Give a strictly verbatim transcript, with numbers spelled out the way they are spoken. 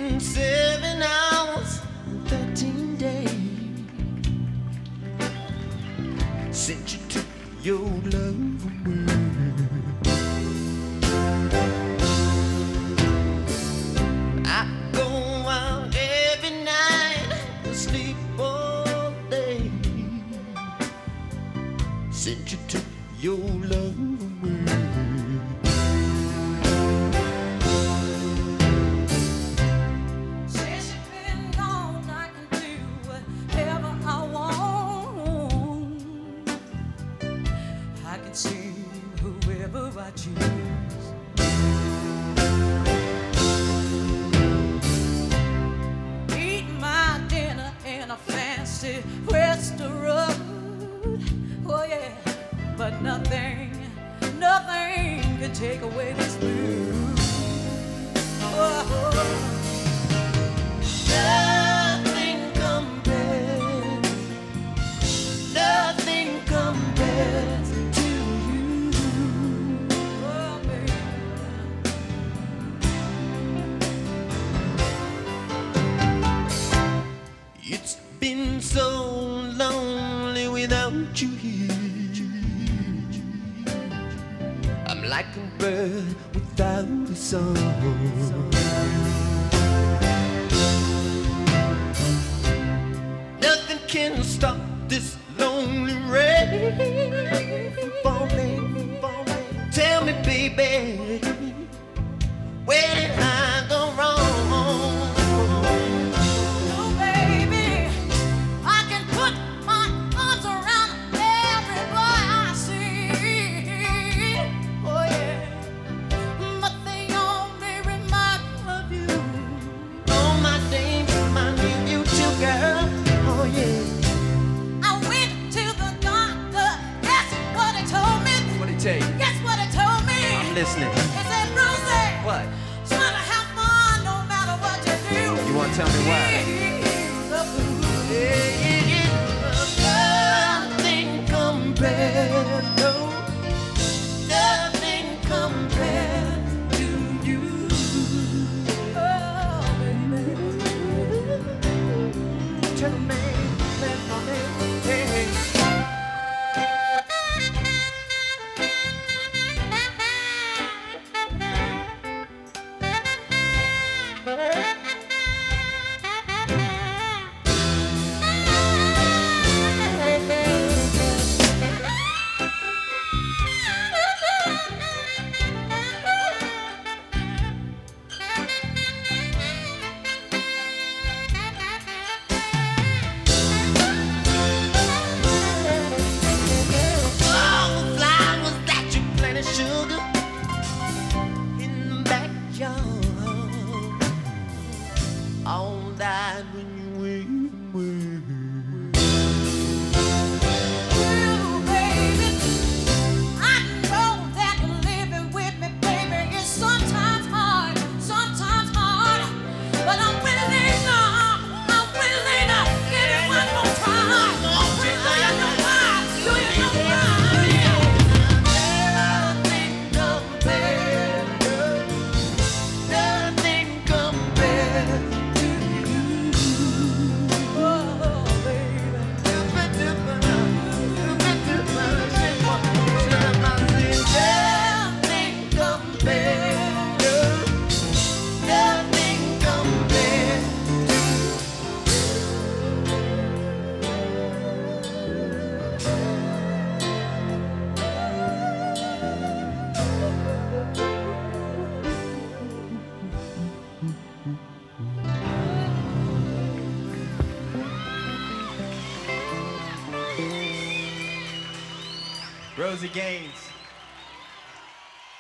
been seven hours and thirteen days since you took your love away. I go out every night to sleep all day since you took your love away. Since you've been gone, I can do whatever I want. I can see whoever I choose. Eat my dinner in a fancy restaurant. Oh yeah, but nothing, nothing can take away this blues. Oh, Nothing compares, nothing compares to you. oh, baby. It's been so lonely without you here. I'm like a bird without a song. Nothing can stop this lonely rain from falling, falling. Tell me, baby, where did I go wrong? Oh, baby, I can put my arms around every boy I see. Oh, yeah, but they only remind me of you. All my days remind me of you too, girl. Oh yeah. I went to the doctor, guess what he told me? What did he tell you? Guess what he told me? I'm listening. He said, Rosie, What? try to have fun no matter what you do. You want to tell me why? The blues. Yeah, yeah, yeah. Nothing compares, no. Nothing compares to you. Oh, baby. Tell me, let me, hey, hey. All the flowers that you planted, sugar, in the backyard, all died when you went away. Ooh, baby, I know that living with me, baby, is sometimes hard, sometimes hard, but I'm willing to, I'm willing to give it one more try. Do you know why? Do you know why? Nothing compares, nothing compares to you. Oh, baby. Nothing compares, nothing compares. Rosie Gaines.